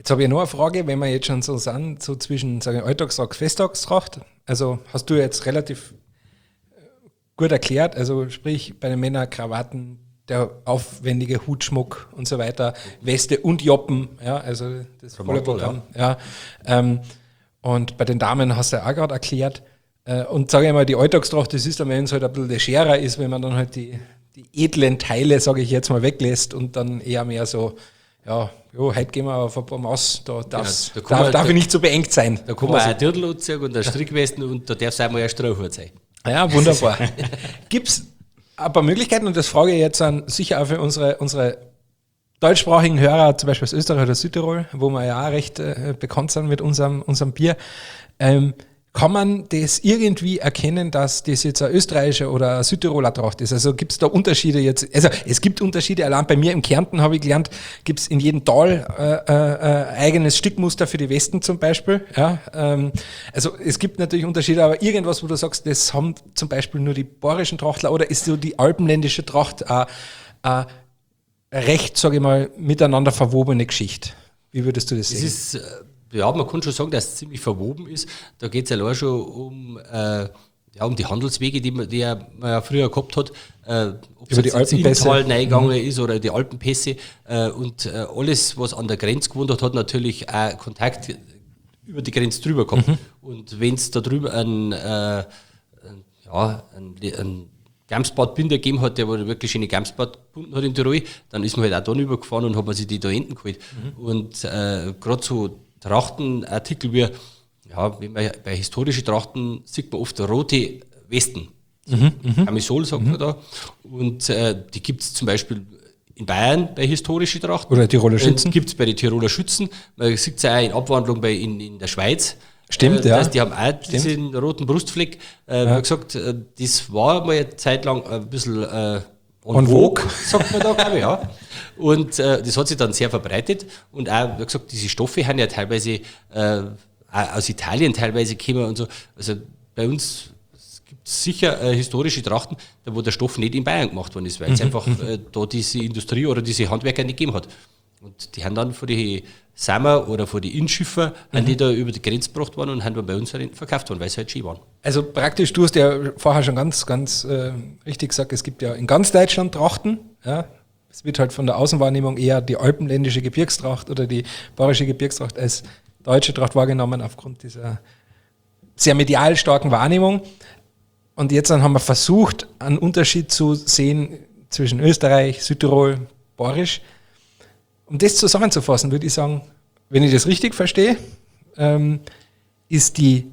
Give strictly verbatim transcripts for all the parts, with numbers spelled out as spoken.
Jetzt habe ich noch eine Frage, wenn wir jetzt schon so sind, so zwischen sagen wir, Alltagstracht, Festtagstracht. Also hast du jetzt relativ gut erklärt, also sprich bei den Männern Krawatten, der aufwendige Hutschmuck und so weiter, Weste und Joppen, ja, also das volle Programm. Ja. Ähm, und bei den Damen hast du ja auch gerade erklärt. Äh, und sage ich mal, die Alltagstracht, das ist dann, wenn es halt ein bisschen legerer ist, wenn man dann halt die, die edlen Teile, sage ich jetzt mal, weglässt und dann eher mehr so, ja, jo, heute gehen wir auf ein paar Maus, da, das, ja, da darf, man, darf da, ich nicht so beengt sein. Da kann man auch ein Dirndl anziehen und ein Strickwesten und da darf es auch mal ein Strohhut sein. Ja, wunderbar. Gibt es ein paar Möglichkeiten, und das frage ich jetzt an, sicher auch für unsere, unsere deutschsprachigen Hörer, zum Beispiel aus Österreich oder Südtirol, wo wir ja auch recht äh, bekannt sind mit unserem, unserem Bier, ähm, kann man das irgendwie erkennen, dass das jetzt eine österreichische oder eine Südtiroler Tracht ist? Also gibt es da Unterschiede jetzt? Also es gibt Unterschiede, allein bei mir im Kärnten habe ich gelernt, gibt es in jedem Tal äh, äh, eigenes Stickmuster für die Westen zum Beispiel. Ja, ähm, also es gibt natürlich Unterschiede, aber irgendwas, wo du sagst, das haben zum Beispiel nur die bayerischen Trachtler, oder ist so die alpenländische Tracht äh, äh, recht, sage ich mal, miteinander verwobene Geschichte? Wie würdest du das sehen? Das ist, ja, man kann schon sagen, dass es ziemlich verwoben ist. Da geht es ja allein schon um, äh, ja, um die Handelswege, die man, die man ja früher gehabt hat. Äh, ob Über die es ins Alpenpässe Inntal reingegangen mhm. ist oder die Alpenpässe. Äh, und äh, alles, was an der Grenze gewohnt hat, hat natürlich auch Kontakt über die Grenze drüber gehabt. Mhm. Und wenn es da drüber einen, äh, ja, einen, einen Gamsbad-Binder gegeben hat, der wirklich schöne Gamsbad gebunden hat in Tirol, dann ist man halt auch dann übergefahren und hat man sich die da hinten geholt. Mhm. Und äh, gerade so Trachtenartikel wie, ja, wenn man bei historischen Trachten sieht man oft rote Westen. Mhm, Camisol sagt mhm. man da. Und äh, die gibt es zum Beispiel in Bayern bei historischen Trachten. Oder Tiroler Schützen. Gibt es bei den Tiroler Schützen. Man sieht es auch in Abwandlung bei, in, in der Schweiz. Stimmt, äh, ja. Das, die haben auch Stimmt. diesen roten Brustfleck. Äh, ja. Wie gesagt, äh, das war mal eine Zeit lang ein bisschen äh, en vogue, sagt man da, glaube ich, ja. Und äh, das hat sich dann sehr verbreitet. Und auch, wie gesagt, diese Stoffe haben ja teilweise äh, auch aus Italien teilweise gekommen und so. Also bei uns gibt es sicher äh, historische Trachten, da wo der Stoff nicht in Bayern gemacht worden ist, weil es mhm. einfach äh, da diese Industrie oder diese Handwerker nicht gegeben hat. Und die haben dann von den Sommer oder von den Innenschiffer, mhm. haben die da über die Grenze gebracht worden und haben dann bei uns verkauft worden, weil sie halt schön waren. Also praktisch, du hast ja vorher schon ganz, ganz äh, richtig gesagt, es gibt ja in ganz Deutschland Trachten. Ja. Es wird halt von der Außenwahrnehmung eher die alpenländische Gebirgstracht oder die bayerische Gebirgstracht als deutsche Tracht wahrgenommen aufgrund dieser sehr medial starken Wahrnehmung. Und jetzt dann haben wir versucht, einen Unterschied zu sehen zwischen Österreich, Südtirol, Bayerisch. Um das zusammenzufassen, würde ich sagen, wenn ich das richtig verstehe, ähm, ist die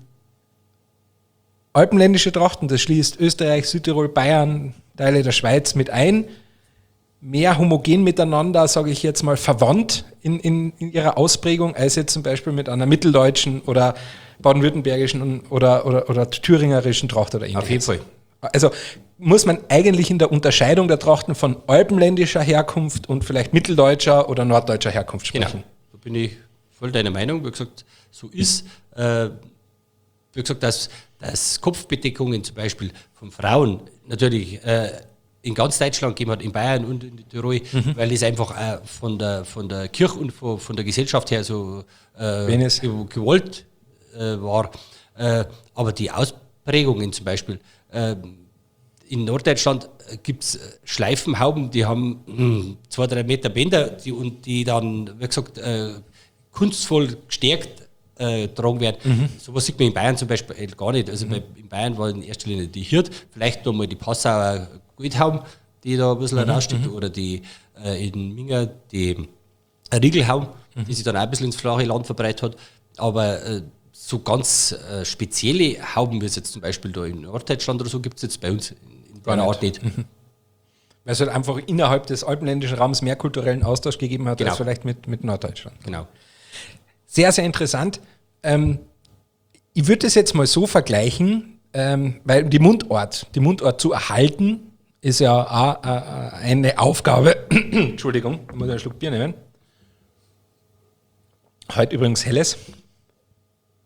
alpenländische Tracht, und das schließt Österreich, Südtirol, Bayern, Teile der Schweiz mit ein, mehr homogen miteinander, sage ich jetzt mal, verwandt in, in, in ihrer Ausprägung, als jetzt zum Beispiel mit einer mitteldeutschen oder baden-württembergischen oder, oder, oder thüringerischen Tracht oder ähnliches. Auf jeden Fall. Also muss man eigentlich in der Unterscheidung der Trachten von alpenländischer Herkunft und vielleicht mitteldeutscher oder norddeutscher Herkunft sprechen. Genau, da bin ich voll deiner Meinung. Wie gesagt, so ist. Äh, wie gesagt, dass, dass Kopfbedeckungen zum Beispiel von Frauen natürlich äh, in ganz Deutschland gegeben hat, in Bayern und in Tirol, mhm. weil es einfach äh, von, der, von der Kirche und von, von der Gesellschaft her so äh, gewollt äh, war. Äh, aber die Ausprägungen zum Beispiel, äh, in Norddeutschland gibt es Schleifenhauben, die haben mh, zwei, drei Meter Bänder die, und die dann, wie gesagt, äh, kunstvoll gestärkt äh, getragen werden. Mhm. Sowas sieht man in Bayern zum Beispiel gar nicht. Also mhm. bei, in Bayern war in erster Linie die Hirt, vielleicht nochmal die Passauer Goldhauben, die da ein bisschen mhm. raussteht, oder die äh, in Minga die Riegelhauben, mhm. die sich dann auch ein bisschen ins flache Land verbreitet hat. Aber äh, so ganz äh, spezielle Hauben, wie es jetzt zum Beispiel da in Norddeutschland oder so, gibt es jetzt bei uns in der Art nicht. Mhm. Weil es halt einfach innerhalb des alpenländischen Raums mehr kulturellen Austausch gegeben hat, genau. als vielleicht mit, mit Norddeutschland. Genau. Sehr, sehr interessant. Ähm, ich würde das jetzt mal so vergleichen, ähm, weil die Mundart, die Mundart zu erhalten, ist ja auch äh, eine Aufgabe. Entschuldigung, ich muss einen Schluck Bier nehmen. Heute übrigens helles.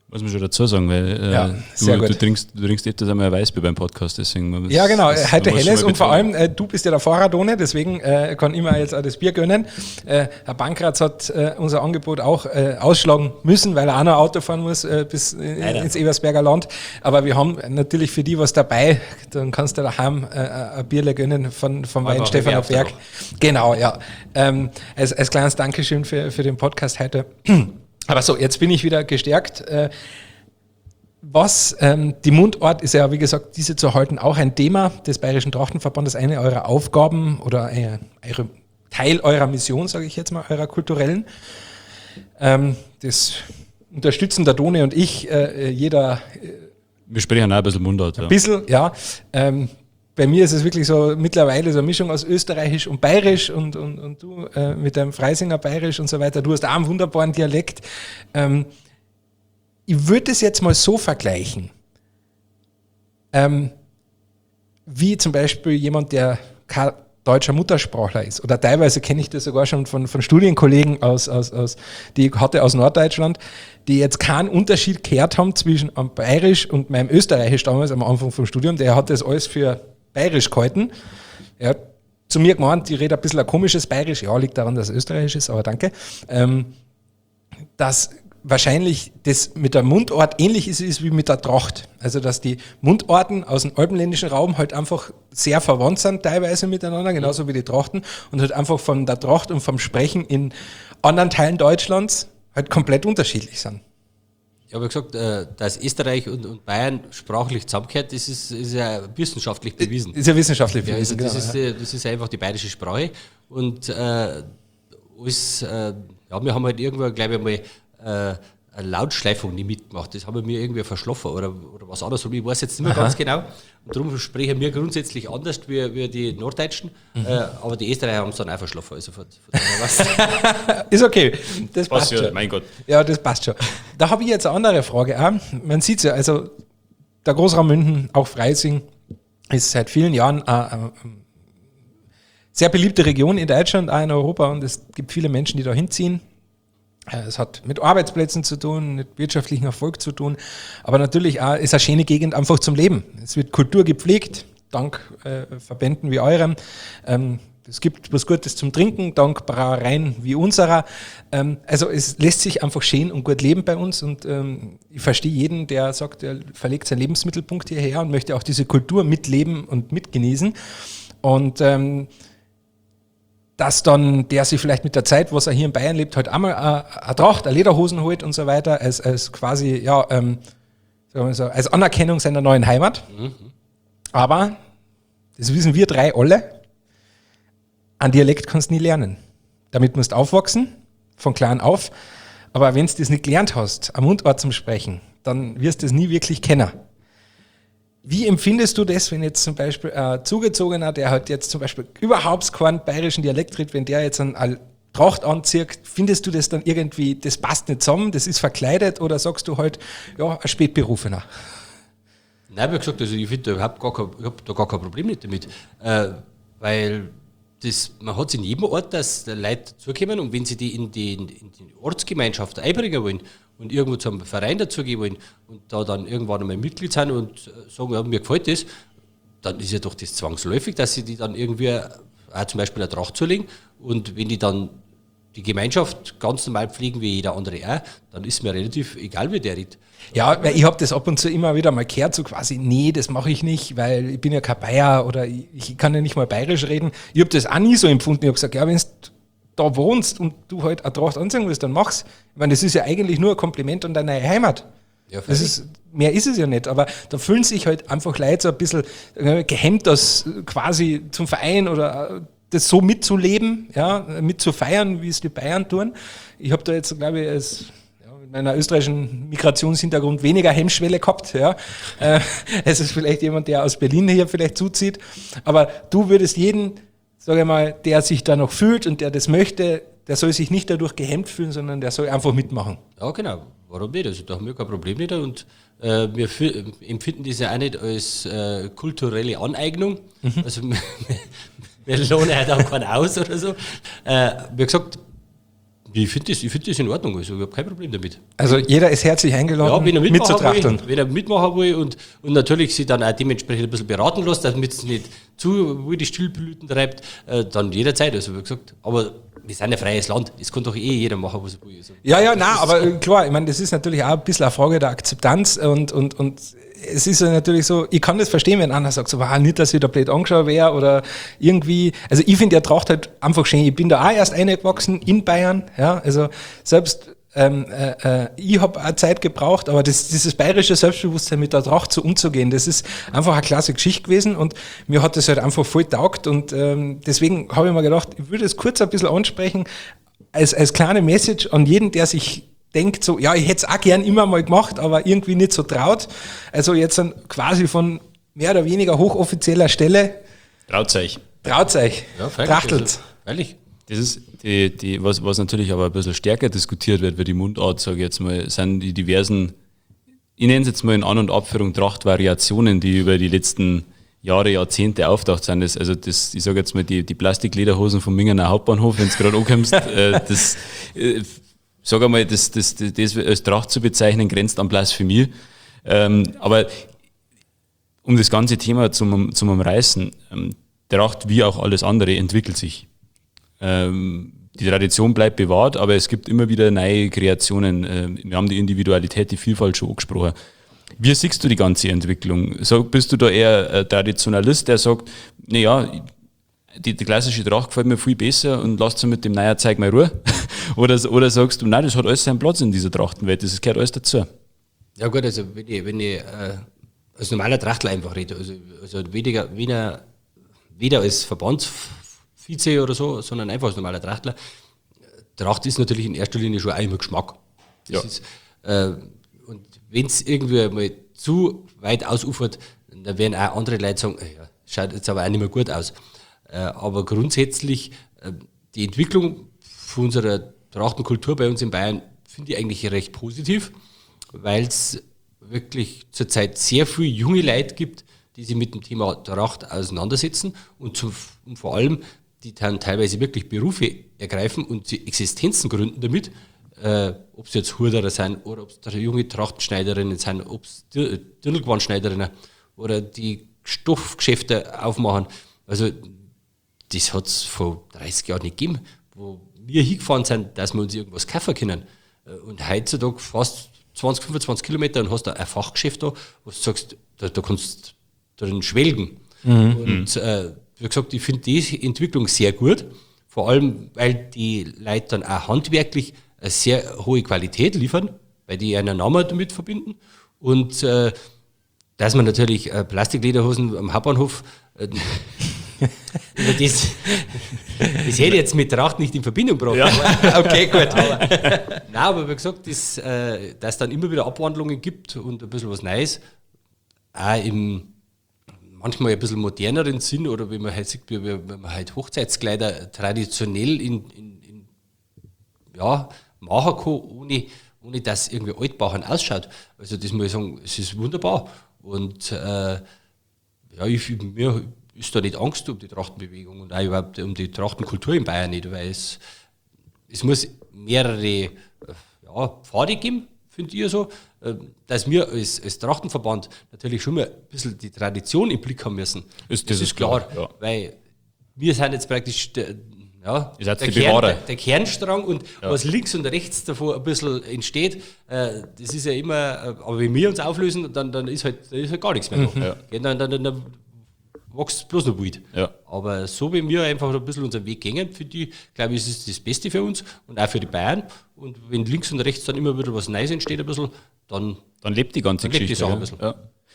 Muss man schon dazu sagen, weil äh, Ja, du, du trinkst, du trinkst öfters einmal ein Weißbier beim Podcast, deswegen. Man Ja, genau, das, heute man helles und vor allem, äh, du bist ja der Fahrer, deswegen äh, kann ich mir jetzt auch das Bier gönnen. Äh, Herr Bankratz hat äh, unser Angebot auch äh, ausschlagen müssen, weil er auch noch Auto fahren muss äh, bis äh, ins Ebersberger Land. Aber wir haben natürlich für die was dabei, dann kannst du daheim äh, ein Bierle gönnen von, vom Wein Stefaner Berg. Genau, ja. Ähm, als, als kleines Dankeschön für, für den Podcast heute. Aber so, jetzt bin ich wieder gestärkt. Äh, Was, ähm, die Mundart ist ja, wie gesagt, diese zu erhalten, auch ein Thema des Bayerischen Trachtenverbandes, eine eurer Aufgaben oder eine, eine Teil eurer Mission, sage ich jetzt mal, eurer kulturellen. Ähm, das unterstützen der Done und ich, äh, jeder. Äh, Wir sprechen auch ein bisschen Mundart. Ein ja. bisschen, ja. Ähm, bei mir ist es wirklich so mittlerweile so eine Mischung aus Österreichisch und Bayerisch und, und, und du äh, mit deinem Freisinger Bayerisch und so weiter. Du hast auch einen wunderbaren Dialekt. Ähm, Ich würde es jetzt mal so vergleichen, ähm, wie zum Beispiel jemand, der kein deutscher Muttersprachler ist. Oder teilweise kenne ich das sogar schon von, von Studienkollegen, aus, aus, aus, die ich hatte aus Norddeutschland, die jetzt keinen Unterschied gehört haben zwischen einem Bayerisch und meinem Österreichisch damals am Anfang vom Studium. Der hat das alles für Bayerisch gehalten. Er hat zu mir gemeint, ich rede ein bisschen ein komisches Bayerisch. Ja, liegt daran, dass es Österreichisch ist, aber danke. Ähm, das wahrscheinlich das mit der Mundart ähnlich ist, ist wie mit der Tracht. Also dass die Mundarten aus dem alpenländischen Raum halt einfach sehr verwandt sind teilweise miteinander, genauso wie die Trachten, und halt einfach von der Tracht und vom Sprechen in anderen Teilen Deutschlands halt komplett unterschiedlich sind. Ich habe ja gesagt, dass Österreich und, und Bayern sprachlich zusammengehört, das ist, ist ja wissenschaftlich bewiesen. Ist ja wissenschaftlich bewiesen, ja, also das, genau, ist, ja. das ist einfach die bayerische Sprache. Und äh, alles, äh, ja, wir haben halt irgendwo, glaube ich, mal äh, eine Lautschleifung nicht mitgemacht. Das haben wir irgendwie verschlafen oder, oder was anderes. Ich weiß jetzt nicht mehr Aha. ganz genau. Und darum sprechen wir grundsätzlich anders wie, wie die Norddeutschen. Mhm. Äh, aber die Österreicher haben es dann auch verschlafen. Also von, von was. Ist okay. Das passt ja, schon. Mein Gott. Ja, das passt schon. Da habe ich jetzt eine andere Frage. Auch. Man sieht es ja, also der Großraum München, auch Freising, ist seit vielen Jahren eine, eine sehr beliebte Region in Deutschland, auch in Europa. Und es gibt viele Menschen, die da hinziehen. Es hat mit Arbeitsplätzen zu tun, mit wirtschaftlichem Erfolg zu tun, aber natürlich auch ist eine schöne Gegend einfach zum Leben. Es wird Kultur gepflegt, dank äh, Verbänden wie eurem. Ähm, es gibt was Gutes zum Trinken, dank Brauereien wie unserer. Ähm, also es lässt sich einfach schön und gut leben bei uns und ähm, ich verstehe jeden, der sagt, er verlegt seinen Lebensmittelpunkt hierher und möchte auch diese Kultur mitleben und mitgenießen. Und ähm, dass dann der sich vielleicht mit der Zeit, was er hier in Bayern lebt, halt einmal eine Tracht, eine Lederhosen holt und so weiter, als, als quasi, ja, ähm, sagen wir so, als Anerkennung seiner neuen Heimat. Mhm. Aber, das wissen wir drei alle, ein Dialekt kannst du nie lernen. Damit musst du aufwachsen, von klein auf, aber wenn du das nicht gelernt hast, am Mundart zum Sprechen, dann wirst du es nie wirklich kennen. Wie empfindest du das, wenn jetzt zum Beispiel ein Zugezogener, der halt jetzt zum Beispiel überhaupt keinen bayerischen Dialekt redet, wenn der jetzt eine Tracht anzieht, findest du das dann irgendwie, das passt nicht zusammen, das ist verkleidet, oder sagst du halt, ja, ein Spätberufener? Nein, wie gesagt, also ich finde, ich habe hab da gar kein Problem nicht damit, äh, weil das, man hat es in jedem Ort, dass Leute dazukommen, und wenn sie die in die, in die Ortsgemeinschaft einbringen wollen und irgendwo zum Verein dazugehen wollen und da dann irgendwann einmal Mitglied sind und sagen, ja, mir gefällt das, dann ist ja doch das zwangsläufig, dass sie die dann irgendwie auch zum Beispiel eine Tracht zulegen, und wenn die dann die Gemeinschaft ganz normal pflegen wie jeder andere auch, dann ist mir relativ egal, wie der redet. Ja, weil ich habe das ab und zu immer wieder mal gehört, so quasi, nee, das mache ich nicht, weil ich bin ja kein Bayer oder ich, ich kann ja nicht mal bayerisch reden. Ich habe das auch nie so empfunden. Ich habe gesagt, ja, wenn du da wohnst und du halt eine Tracht anziehen willst, dann mach's. Ich meine, das ist ja eigentlich nur ein Kompliment an deine Heimat. Ja, das ist, mehr ist es ja nicht, aber da fühlen sich halt einfach Leute so ein bisschen äh, gehemmt, das quasi zum Verein oder das so mitzuleben, ja, mitzufeiern, wie es die Bayern tun. Ich habe da jetzt, glaube ich, als mit meiner österreichischen Migrationshintergrund weniger Hemmschwelle gehabt. Ja. Äh, es ist vielleicht jemand, der aus Berlin hier vielleicht zuzieht. Aber du würdest jeden, sage ich mal, der sich da noch fühlt und der das möchte, der soll sich nicht dadurch gehemmt fühlen, sondern der soll einfach mitmachen. Ja, genau. Warum nicht? Also da haben wir kein Problem nicht. Und äh, wir für, empfinden das ja auch nicht als äh, kulturelle Aneignung. Mhm. Also wir lohnen halt auch keinen aus oder so. Äh, wie gesagt, Ich finde das, ich find das in Ordnung, also ich habe kein Problem damit. Also jeder ist herzlich eingeladen, Ja, wenn er mitmachen mitzutrachteln. will, wenn er mitmachen will und, und natürlich sich dann auch dementsprechend ein bisschen beraten lässt, damit es nicht zu wie die Stillblüten treibt, äh, dann jederzeit, also wie gesagt. Aber wir sind ein freies Land, es kann doch eh jeder machen, was er will. Also, Ja, ja, nein, aber äh, klar, ich meine, das ist natürlich auch ein bisschen eine Frage der Akzeptanz und, und, und es ist ja natürlich so, ich kann das verstehen, wenn einer sagt, so, wow, nicht, dass ich da blöd angeschaut wäre oder irgendwie, also ich finde, der Tracht halt einfach schön. Ich bin da auch erst eingewachsen in Bayern, ja, also selbst ähm, äh, äh, ich habe auch Zeit gebraucht, aber das, dieses bayerische Selbstbewusstsein mit der Tracht so umzugehen, das ist einfach eine klasse Geschichte gewesen und mir hat das halt einfach voll taugt und ähm, deswegen habe ich mir gedacht, ich würde es kurz ein bisschen ansprechen, als, als kleine Message an jeden, der sich denkt so, ja, ich hätte es auch gern immer mal gemacht, aber irgendwie nicht so traut. Also jetzt dann quasi von mehr oder weniger hochoffizieller Stelle. Traut euch. Traut euch. Ja, freilich, Trachtelt. also, freilich. Das ist die, die, was, was natürlich aber ein bisschen stärker diskutiert wird, wie die Mundart, sage ich jetzt mal, sind die diversen, ich nenne es jetzt mal in An- und Abführung Trachtvariationen, die über die letzten Jahre, Jahrzehnte auftaucht sind. Das, also das, ich sage jetzt mal, die, die Plastiklederhosen vom Mingener Hauptbahnhof, wenn du gerade ankommst, äh, das, äh, sag einmal, das, das, das, das als Tracht zu bezeichnen, grenzt an Blasphemie. Ähm, aber um das ganze Thema zum, zum Umreißen, ähm, Tracht wie auch alles andere entwickelt sich. Ähm, die Tradition bleibt bewahrt, aber es gibt immer wieder neue Kreationen. Ähm, wir haben die Individualität, die Vielfalt schon angesprochen. Wie siehst du die ganze Entwicklung? So, bist du da eher ein Traditionalist, der sagt, naja, die, die klassische Tracht gefällt mir viel besser und lasst sie mit dem neuen Zeug mal Ruhe? oder, oder sagst du, nein, das hat alles seinen Platz in dieser Trachtenwelt, das gehört alles dazu? Ja gut, also wenn ich, wenn ich äh, als normaler Trachtler einfach rede, also, also weniger, weniger, weder als Verbandsvize oder so, sondern einfach als normaler Trachtler. Tracht ist natürlich in erster Linie schon auch immer Geschmack. Das Ja. ist, äh, und wenn es irgendwie mal zu weit ausufert, dann werden auch andere Leute sagen, ja, schaut jetzt aber auch nicht mehr gut aus. Äh, aber grundsätzlich, äh, die Entwicklung von unserer Trachtenkultur bei uns in Bayern finde ich eigentlich recht positiv, weil es wirklich zurzeit sehr viele junge Leute gibt, die sich mit dem Thema Tracht auseinandersetzen und, zum, und vor allem, die dann teilweise wirklich Berufe ergreifen und sie Existenzen gründen damit, äh, ob es jetzt Hurderer sind oder ob es junge Trachtenschneiderinnen sind, ob es Dirndlgewandschneiderinnen oder die Stoffgeschäfte aufmachen. Also das hat es vor dreißig Jahren nicht gegeben, wo wir hingefahren sind, dass wir uns irgendwas kaufen können. Und heutzutage fast zwanzig, fünfundzwanzig Kilometer und hast da ein Fachgeschäft da, wo du sagst, da, da kannst du drin schwelgen. Mhm. Und äh, wie gesagt, ich finde die Entwicklung sehr gut, vor allem, weil die Leute dann auch handwerklich eine sehr hohe Qualität liefern, weil die einen Namen damit verbinden. Und äh, dass man natürlich äh, Plastiklederhosen am Hauptbahnhof äh, das, das hätte ich jetzt mit Tracht nicht in Verbindung gebracht. Ja. Okay, gut. Aber, nein, aber wie gesagt, dass äh, es dann immer wieder Abwandlungen gibt und ein bisschen was Neues, auch im manchmal ein bisschen moderneren Sinn, oder wenn man halt sieht, wie, wenn man halt Hochzeitskleider traditionell in, in, in ja, machen kann, ohne, ohne dass irgendwie altbauern ausschaut. Also das muss ich sagen, es ist wunderbar. Und äh, ja, ich, mir ist da nicht Angst um die Trachtenbewegung und auch überhaupt um die Trachtenkultur in Bayern nicht, weil es, es muss mehrere ja, Pfade geben, finde ich so, dass wir als, als Trachtenverband natürlich schon mal ein bisschen die Tradition im Blick haben müssen. Ist, das, das ist ist klar, klar, ja. Weil wir sind jetzt praktisch der, ja, Ihr seid der, die Kern, Bewahrer. der, der Kernstrang und Ja. was links und rechts davon ein bisschen entsteht, äh, das ist ja immer, äh, aber wenn wir uns auflösen, dann, dann, ist, halt, dann ist halt gar nichts mehr noch. Ja. Gell, Dann, dann, dann, dann wächst bloß noch wild. Ja. Aber so wie wir einfach ein bisschen unseren Weg gehen, für die, glaube ich, ist es das Beste für uns und auch für die Bayern. Und wenn links und rechts dann immer wieder was Neues entsteht, ein bisschen, dann Dann lebt die ganze Dann lebt die Geschichte. Sache ja. ein bisschen. Ja.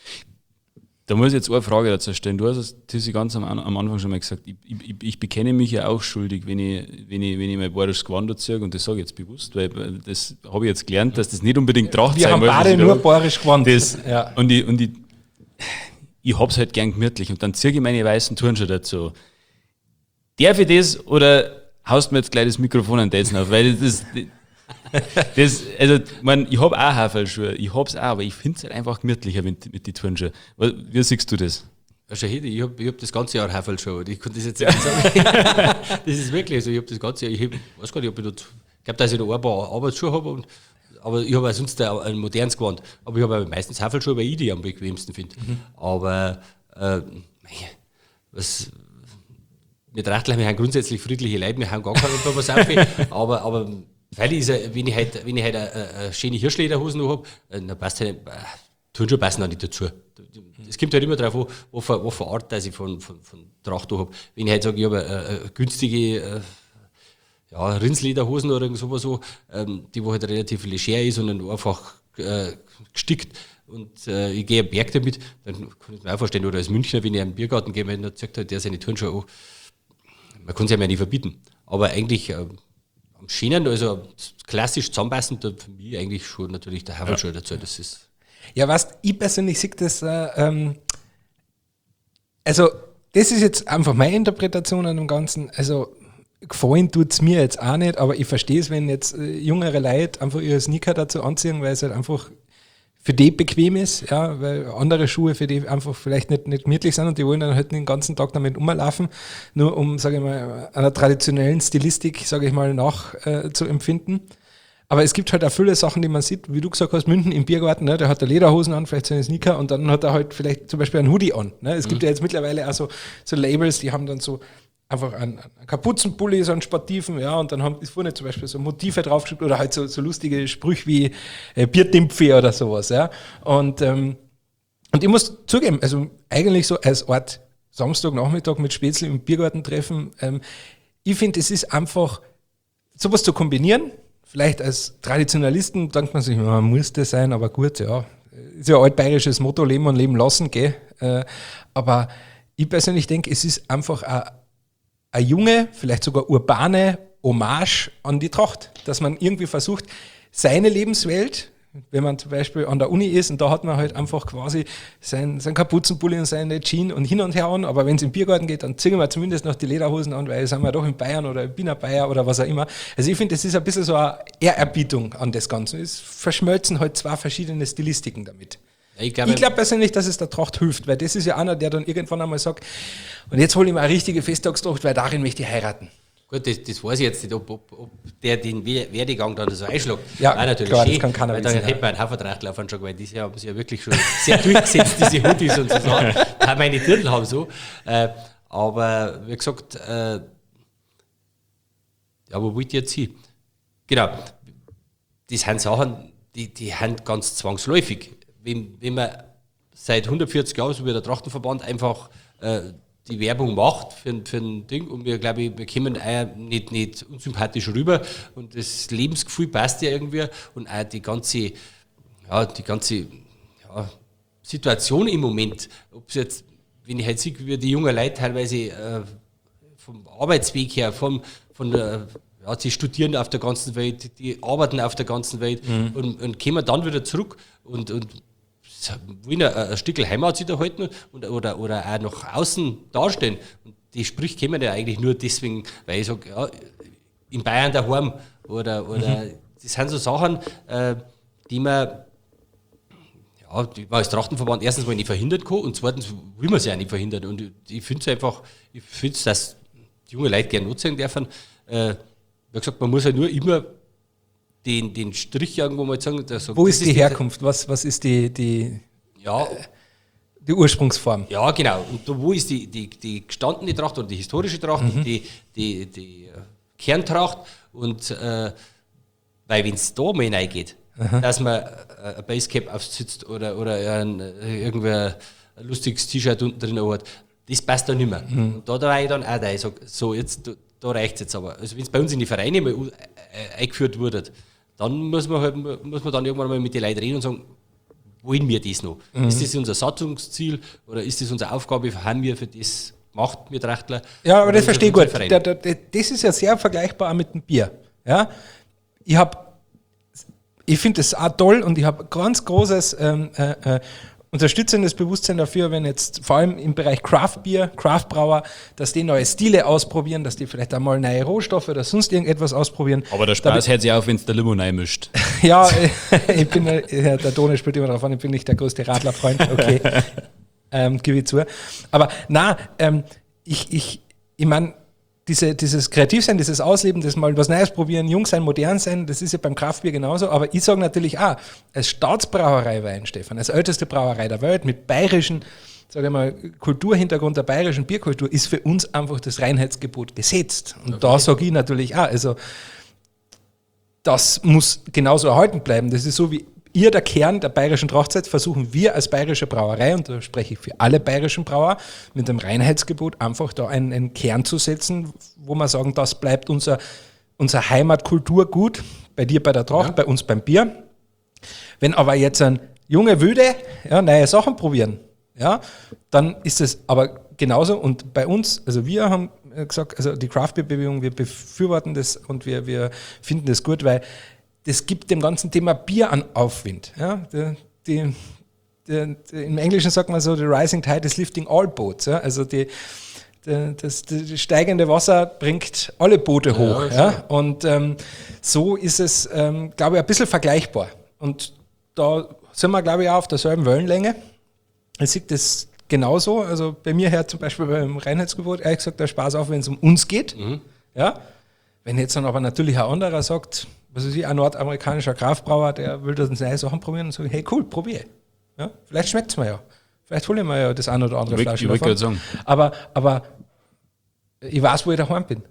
Da muss ich jetzt eine Frage dazu stellen. Du hast es, Tissi, ganz am, am Anfang schon mal gesagt, ich, ich, ich bekenne mich ja auch schuldig, wenn ich, wenn ich, wenn ich mein bayerisches Gewand ziehe, und das sage ich jetzt bewusst, weil das habe ich jetzt gelernt, dass das nicht unbedingt Tracht Wir sein haben muss, was beide ich da- nur bayerisch gewandt. Das, Ja. Und ich, und ich, ich hab's halt gern gemütlich und dann ziehe ich meine weißen Turnschuhe dazu. Darf ich das oder haust mir jetzt gleich das Mikrofon an den auf? Weil das, das, also, ich mein, ich hab auch Haferlschuhe, ich hab's auch, aber ich find's halt einfach gemütlicher mit, mit den Turnschuhen. Was- Wie siehst du das? Ja, Shahidi, ich habe ich hab das ganze Jahr Haferl schon. Ich konnte das jetzt nicht sagen. Das ist wirklich so. Ich habe das ganze Jahr, ich hab, weiß gar nicht, ob ich dort Ich glaube, dass ich noch ein paar Arbeitsschuhe habe, und, aber ich habe auch sonst ein, ein modernes Gewand. Aber ich habe auch meistens Haferschuhe, weil ich die am bequemsten finde. Mhm. Aber äh, was, wir Trachtler, wir haben grundsätzlich friedliche Leute, wir haben gar keine was auf. aber, aber weil ich, wenn ich halt, wenn ich halt eine, eine schöne Hirschlederhosen noch habe, dann passt halt, äh, tun schon passen auch nicht dazu. Es kommt halt immer darauf an, was für, was für Art dass ich von, von, von Tracht habe. Wenn ich halt sage, ich habe eine, eine günstige äh, ja, Rinslederhosen oder irgend sowas, so, ähm, die wo halt relativ leger ist und dann einfach äh, gestickt, und äh, ich gehe einen Berg damit, dann kann ich mir auch vorstellen, oder als Münchner, wenn ich in einen Biergarten gehe, wenn der sagt halt, der seine Turnschuhe an, man kann es ja mal nicht verbieten. Aber eigentlich äh, am schönen, also klassisch zusammenpassen, da für mich eigentlich schon natürlich der Haferschuh ja. dazu. Das ist ja, was ich persönlich sehe, das, äh, ähm, also das ist jetzt einfach meine Interpretation an dem Ganzen. Also gefallen tut es mir jetzt auch nicht, aber ich verstehe es, wenn jetzt äh, jüngere Leute einfach ihre Sneaker dazu anziehen, weil es halt einfach für die bequem ist, ja, weil andere Schuhe für die einfach vielleicht nicht, nicht gemütlich sind und die wollen dann halt den ganzen Tag damit rumlaufen, nur um, sage ich mal, einer traditionellen Stilistik, sage ich mal, nach äh, zu empfinden. Aber es gibt halt auch viele Sachen, die man sieht, wie du gesagt hast, München im Biergarten, ne, der hat da Lederhosen an, vielleicht seine Sneaker, und dann hat er halt vielleicht zum Beispiel einen Hoodie an. Ne. Es mhm. gibt ja jetzt mittlerweile auch so, so Labels, die haben dann so einfach einen, einen Kapuzenpulli, so einen Sportiven, ja, und dann haben ist vorne zum Beispiel so Motive draufgeschrieben oder halt so, so lustige Sprüche wie äh, Bierdimpfe oder sowas, ja. Und, ähm, und ich muss zugeben, also eigentlich so als Art Samstagnachmittag mit Spätzle im Biergarten treffen, ähm, ich finde, es ist einfach sowas zu kombinieren. Vielleicht als Traditionalisten denkt man sich, man muss das sein, aber gut, ja, ist ja ein altbayerisches Motto, leben und leben lassen, gell. Äh, aber ich persönlich denke, es ist einfach ein eine junge, vielleicht sogar urbane Hommage an die Tracht, dass man irgendwie versucht, seine Lebenswelt, wenn man zum Beispiel an der Uni ist und da hat man halt einfach quasi sein, sein Kapuzenpulli und seine Jeans und hin und her an, aber wenn es im Biergarten geht, dann ziehen wir zumindest noch die Lederhosen an, weil sind wir doch in Bayern oder in Wiener Bayer oder was auch immer. Also ich finde, das ist ein bisschen so eine Ehrerbietung an das Ganze. Es verschmelzen halt zwei verschiedene Stilistiken damit. Ich glaube glaub persönlich, dass es der Tracht hilft, weil das ist ja einer, der dann irgendwann einmal sagt, und jetzt hole ich mir eine richtige Festtagstracht, weil darin möchte ich heiraten. Gut, das, das weiß ich jetzt nicht, ob, ob, ob der den Werdegang dann so einschlägt. Ja, nein, natürlich klar, schön, das kann keiner weil dann hätte man einen Hafertrachtler auf schon, weil diese haben sich ja wirklich schon sehr durchgesetzt, diese Hoodies und so Sachen. Auch meine Dirndl haben so. Äh, aber wie gesagt, äh, ja, wo wollte ich jetzt hin? Genau, das sind Sachen, die, die sind ganz zwangsläufig. Wenn, wenn man seit hundertvierzig Jahren, so wie der Trachtenverband, einfach äh, die Werbung macht für, für ein Ding, und wir, glaube ich, wir kommen auch nicht, nicht unsympathisch rüber, und das Lebensgefühl passt ja irgendwie, und auch die ganze, ja, die ganze ja, Situation im Moment, ob es jetzt, wenn ich halt sehe, wie die jungen Leute teilweise äh, vom Arbeitsweg her, vom, von der, ja, die studieren auf der ganzen Welt, die arbeiten auf der ganzen Welt, mhm. und, und kommen dann wieder zurück und, und wollen ein, ein Stückchen Heimat sich da halten und, oder, oder auch nach außen dastehen. Und die Sprüche kommen ja eigentlich nur deswegen, weil ich sage, ja, in Bayern daheim oder, oder mhm. das sind so Sachen, äh, die man, ja, die man als Trachtenverband erstens mal nicht verhindern kann, und zweitens will man sie auch nicht verhindern. Und ich, ich finde es einfach, ich finde es, dass die jungen Leute gerne nutzen dürfen. Äh, wie gesagt, man muss ja nur immer Den, den Strich irgendwo mal sagen. Also, wo ist die ist Herkunft? Die, was, was ist die, die, ja, äh, die Ursprungsform? Ja, genau. Und da, wo ist die, die, die gestandene Tracht oder die historische Tracht, mhm. die, die, die Kerntracht? Und äh, weil wenn es da mal reingeht, aha. dass man äh, ein Basecap aufsitzt oder, oder ein, irgendwie ein lustiges T-Shirt unten drin hat, das passt dann nicht mehr. Mhm. Und da da ich dann auch da, ich sage, so, jetzt, da, da reicht es jetzt aber. Also wenn es bei uns in die Vereine mal äh, eingeführt wurde, dann muss man halt, muss man dann irgendwann mal mit den Leuten reden und sagen, wollen wir das noch? Mhm. Ist das unser Satzungsziel oder ist das unsere Aufgabe? Haben wir für das gemacht, wir Trachtler? Ja, aber das verstehe ich gut. Der, der, der, das ist ja sehr vergleichbar auch mit dem Bier. Ja? Ich habe, ich finde das auch toll, und ich habe ganz großes ähm, äh, unterstützendes Bewusstsein dafür, wenn jetzt vor allem im Bereich Craft Beer, Craft Brauer, dass die neue Stile ausprobieren, dass die vielleicht einmal neue Rohstoffe oder sonst irgendetwas ausprobieren. Aber der Spaß hört sich auf, wenn es der Limo reinmischt. Ja, ich bin, ja, der Tone spielt immer drauf an, ich bin nicht der größte Radlerfreund, okay, ähm, gebe ich zu. Aber na, ähm, ich, ich, ich meine, diese, dieses Kreativsein, dieses Ausleben, das mal was Neues probieren, jung sein, modern sein, das ist ja beim Kraftbier genauso. Aber ich sage natürlich auch, als Staatsbrauerei Weinstefan, als älteste Brauerei der Welt mit bayerischen, sage ich mal, Kulturhintergrund der bayerischen Bierkultur, ist für uns einfach das Reinheitsgebot gesetzt. Und okay. da sage ich natürlich auch, also das muss genauso erhalten bleiben. Das ist so wie ihr der Kern der bayerischen Tracht seid, versuchen wir als bayerische Brauerei, und da spreche ich für alle bayerischen Brauer, mit dem Reinheitsgebot einfach da einen, einen Kern zu setzen, wo wir sagen, das bleibt unser, unser Heimatkulturgut, bei dir bei der Tracht, ja. bei uns beim Bier. Wenn aber jetzt ein junge Wilde ja, neue Sachen probieren, ja, dann ist es aber genauso. Und bei uns, also wir haben gesagt, also die Craft-Beer-Bewegung, wir befürworten das und wir, wir finden das gut, weil das gibt dem ganzen Thema Bier an Aufwind. Ja, die, die, die, die, im Englischen sagt man so, the rising tide is lifting all boats. Ja, also die, die, das, das steigende Wasser bringt alle Boote hoch. Ja, ja. Und ähm, so ist es, ähm, glaube ich, ein bisschen vergleichbar. Und da sind wir, glaube ich, auch auf derselben Wellenlänge. Ich sehe das genauso. Also bei mir her zum Beispiel beim Reinheitsgebot, ehrlich gesagt, der Spaß auf, wenn es um uns geht. Mhm. Ja. Wenn jetzt dann aber natürlich ein anderer sagt, was weiß ich, ein nordamerikanischer Kraftbrauer, der will das neue Sachen probieren und sagen, hey cool, probier. Ja, vielleicht schmeckt es mir ja. Vielleicht hole ich mir ja das eine oder andere Flasche davon. Sagen. Aber, aber ich weiß, wo ich daheim bin.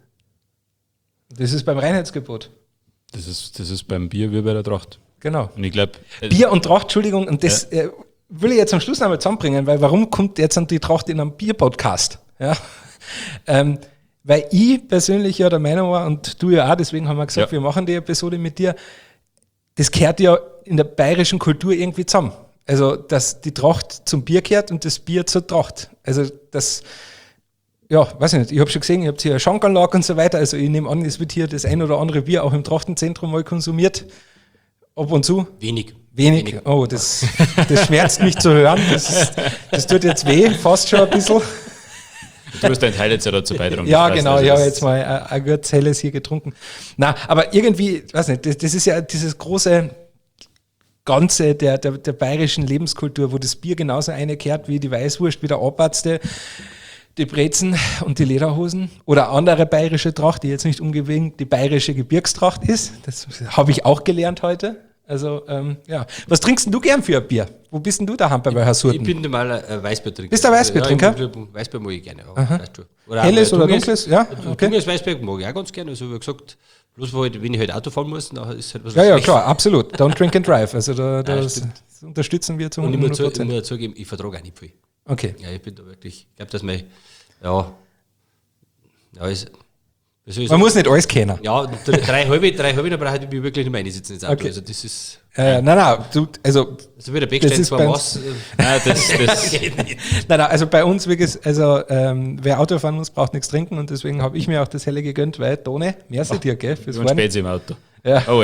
Das ist beim Reinheitsgebot. Das ist, das ist beim Bier wie bei der Tracht. Genau. Und ich glaube, Bier und Tracht, Entschuldigung, und das ja. äh, will ich jetzt am Schluss noch mal zusammenbringen, weil warum kommt jetzt an die Tracht in einem Bier-Podcast? Ja. ähm, Weil ich persönlich ja der Meinung war, und du ja auch, deswegen haben wir gesagt, ja. wir machen die Episode mit dir, das gehört ja in der bayerischen Kultur irgendwie zusammen. Also, dass die Tracht zum Bier gehört und das Bier zur Tracht. Also, das, ja, weiß ich nicht, ich habe schon gesehen, ihr habt hier eine Schankanlage und so weiter, also ich nehme an, es wird hier das ein oder andere Bier auch im Trachtenzentrum mal konsumiert. Ab und zu? Wenig. Wenig? Wenig. Oh, das, das schmerzt mich zu hören, das, das tut jetzt weh, fast schon ein bisschen. Du hast dein Teil jetzt ja dazu beitragen. Ja, genau, also ich habe jetzt mal ein, ein gutes Helles hier getrunken. Na, aber irgendwie, weiß nicht, das, das ist ja dieses große Ganze der, der, der bayerischen Lebenskultur, wo das Bier genauso einkehrt wie die Weißwurst, wie der Abatzte, die Brezen und die Lederhosen oder andere bayerische Tracht, die jetzt nicht unbedingt die bayerische Gebirgstracht ist. Das habe ich auch gelernt heute. Also, ähm, ja. Was trinkst denn du gern für ein Bier? Wo bist denn du daheim bei welcher Sorten? Ich bin normaler äh, Weißbiertrinker. Bist du ein Weißbiertrinker? Ja, Weißbier mag ich gerne. Ja, weißt du. Oder Helles oder dunkles? Ja, okay. Dunkles Weißbier mag ich auch ganz gerne. Also, wie gesagt, bloß halt, wenn ich halt Auto fahren muss, dann ist halt was Ja, ja, klar, absolut. Don't drink and drive. Also, da, da ja, das unterstützen wir zu hundert Prozent. Und ich muss zugeben, ich vertrage auch nicht viel. Okay. Ja, ich bin da wirklich, ich glaube, dass mein, ja, ja, ist, Man sagen? muss nicht alles kennen. Ja, drei halbe, drei halbe, da brauche ich mich wirklich nicht mehr einsitzen ins Auto. Okay. Also das ist... Äh, nein, nein, du, also... Also wie der Beckstein zwar was... Nein, das, das nein, nein, also bei uns wirklich, also ähm, wer Auto fahren muss, braucht nichts trinken und deswegen habe ich mir auch das Helle gegönnt, weil, Tone, merci dir, gell, fürs Fahren. Spät im Auto. Ja. Oh,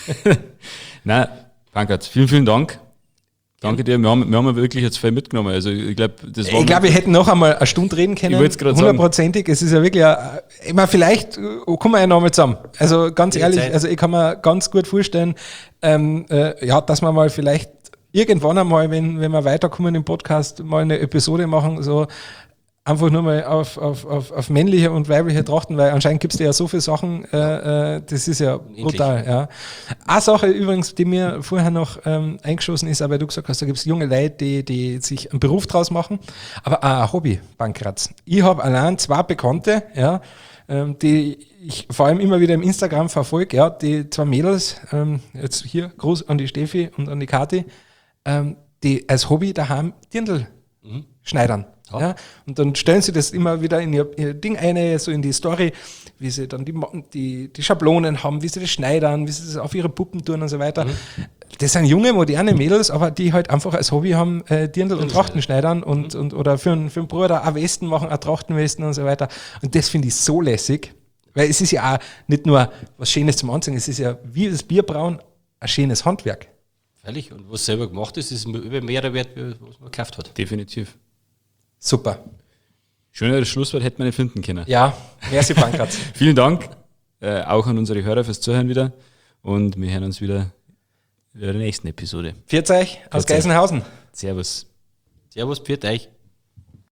nein, Pankratz, vielen, vielen Dank. Danke dir, wir haben, wir haben wirklich jetzt viel mitgenommen. Also ich glaube, das war. Ich glaube, wir hätten noch einmal eine Stunde reden können. Ich wollte es gerade sagen. Hundertprozentig. Es ist ja wirklich, ein, ich meine, vielleicht kommen wir ja noch mal zusammen. Also ganz Die ehrlich, Zeit. also ich kann mir ganz gut vorstellen, ähm, äh, ja, dass wir mal vielleicht irgendwann einmal, wenn, wenn wir weiterkommen im Podcast, mal eine Episode machen, so einfach nur mal auf, auf, auf, auf männliche und weibliche Trachten, weil anscheinend gibt es ja so viele Sachen, äh, äh, das ist ja Endlich. brutal. Ja. Eine Sache übrigens, die mir vorher noch ähm, eingeschossen ist, aber du gesagt hast, da gibt es junge Leute, die, die sich einen Beruf draus machen, aber auch ein Hobby, Pankratz. Ich habe allein zwei Bekannte, ja, ähm, die ich vor allem immer wieder im Instagram verfolge, ja, die zwei Mädels, ähm, jetzt hier Gruß an die Steffi und an die Kathi, ähm, die als Hobby daheim Dirndl mhm. schneidern. Ja. Ja, und dann stellen sie das immer wieder in ihr, ihr Ding ein, so in die Story, wie sie dann die, die, die Schablonen haben, wie sie das schneidern, wie sie das auf ihre Puppen tun und so weiter. Mhm. Das sind junge, moderne Mädels, aber die halt einfach als Hobby haben, äh, Dirndl und Trachten schneidern und, mhm. und, oder für einen, für einen Bruder auch Westen machen, auch Trachtenwesten und so weiter. Und das finde ich so lässig, weil es ist ja auch nicht nur was Schönes zum Anziehen, es ist ja wie das Bierbrauen ein schönes Handwerk. Ehrlich, und was selber gemacht ist, ist über mehrere Wert, was man gekauft hat. Definitiv. Super. Schöneres Schlusswort hätte man nicht finden können. Ja, merci Pankratz. Vielen Dank, äh, auch an unsere Hörer fürs Zuhören wieder und wir hören uns wieder in der nächsten Episode. Pfiat euch aus Geisenhausen. Servus. Servus, pfiat euch.